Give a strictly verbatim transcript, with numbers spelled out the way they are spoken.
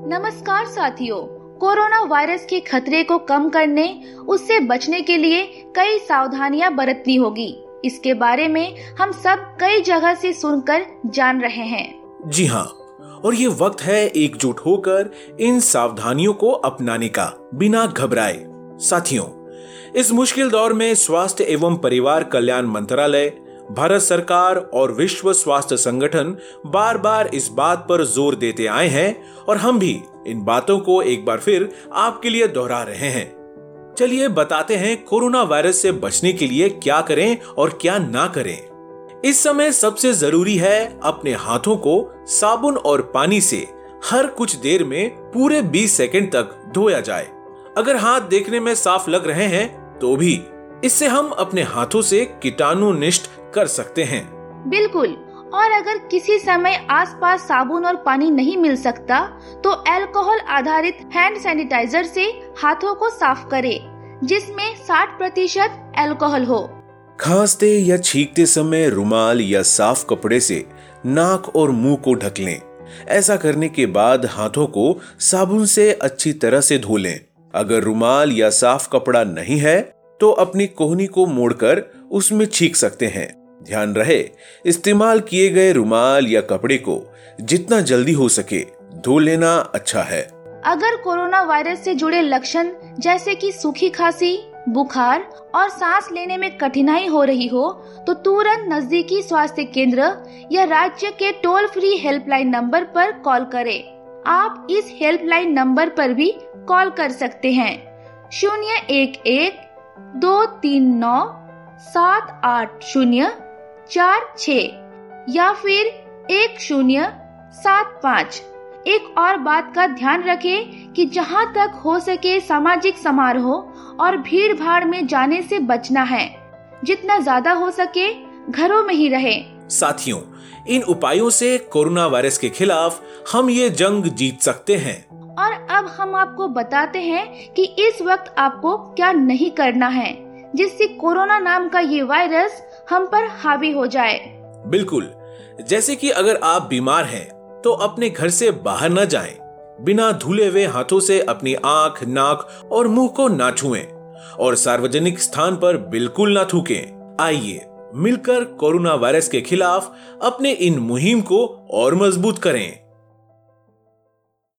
नमस्कार साथियों, corona virus के खतरे को कम करने, उससे बचने के लिए कई सावधानियां बरतनी होगी। इसके बारे में हम सब कई जगह से सुनकर जान रहे हैं। जी हाँ, और ये वक्त है एकजुट होकर इन सावधानियों को अपनाने का, बिना घबराए। साथियों, इस मुश्किल दौर में स्वास्थ्य एवं परिवार कल्याण मंत्रालय, भारत सरकार और विश्व स्वास्थ्य संगठन बार बार इस बात पर जोर देते आए हैं और हम भी इन बातों को एक बार फिर आपके लिए दोहरा रहे हैं। चलिए बताते हैं कोरोना वायरस से बचने के लिए क्या करें और क्या ना करें। इस समय सबसे जरूरी है अपने हाथों को साबुन और पानी से हर कुछ देर में पूरे बीस सेकंड तक धोया जाए। अगर हाथ देखने में साफ लग रहे हैं तो भी इससे हम अपने हाथों से कीटाणु नष्ट कर सकते हैं। बिल्कुल, और अगर किसी समय आसपास साबुन और पानी नहीं मिल सकता तो अल्कोहल आधारित हैंड सैनिटाइजर से हाथों को साफ करें, जिसमें साठ प्रतिशत अल्कोहल हो। खांसते या छींकते समय रुमाल या साफ कपड़े से नाक और मुंह को ढक लें। ऐसा करने के बाद हाथों को साबुन से अच्छी तरह से धो लें। अगर रुमाल या साफ कपड़ा नहीं है तो अपनी कोहनी को मोड़कर उसमें छींक सकते हैं। ध्यान रहे, इस्तेमाल किए गए रुमाल या कपड़े को जितना जल्दी हो सके धो लेना अच्छा है। अगर कोरोना वायरस से जुड़े लक्षण जैसे कि सूखी खांसी, बुखार और सांस लेने में कठिनाई हो रही हो तो तुरंत नजदीकी स्वास्थ्य केंद्र या राज्य के टोल फ्री हेल्पलाइन नंबर पर कॉल करें। आप इस हेल्पलाइन नंबर पर भी कॉल कर सकते हैं, शून्य एक एक दो तीन नौ सात आठ शून्य चार छः या फिर एक शून्य सात पाँच। एक और बात का ध्यान रखें कि जहां तक हो सके सामाजिक समारोह और भीड़ भाड़ में जाने से बचना है। जितना ज्यादा हो सके घरों में ही रहें। साथियों, इन उपायों से कोरोना वायरस के खिलाफ हम ये जंग जीत सकते हैं। और अब हम आपको बताते हैं कि इस वक्त आपको क्या नहीं करना है, जिससे कोरोना नाम का ये वायरस हम पर हावी हो जाए। बिल्कुल, जैसे कि अगर आप बीमार हैं तो अपने घर से बाहर न जाएं, बिना धुले हुए हाथों से अपनी आंख, नाक और मुंह को ना छुएं और सार्वजनिक स्थान पर बिल्कुल ना थूकें। आइए मिलकर कोरोना वायरस के खिलाफ अपने इन मुहिम को और मजबूत करें।